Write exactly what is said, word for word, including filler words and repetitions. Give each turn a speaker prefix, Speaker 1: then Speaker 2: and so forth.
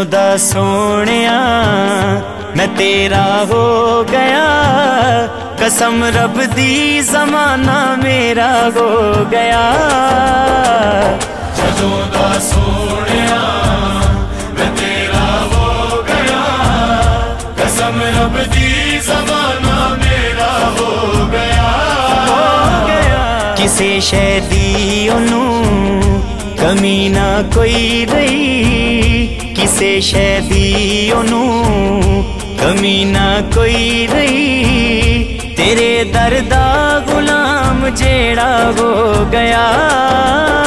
Speaker 1: दा सोनिया मैं तेरा हो गया, कसम रब दी ज़माना मेरा हो गया।
Speaker 2: जदों दा सोनिया मैं तेरा हो गया, कसम रब दी ज़माना मेरा हो गया,
Speaker 1: हो गया। किसे शै दी ओनू कमी ना कोई रही, किसे शै दी ओनू कमी ना कोई रही, तेरे दर दा गुलाम जेड़ा हो गया।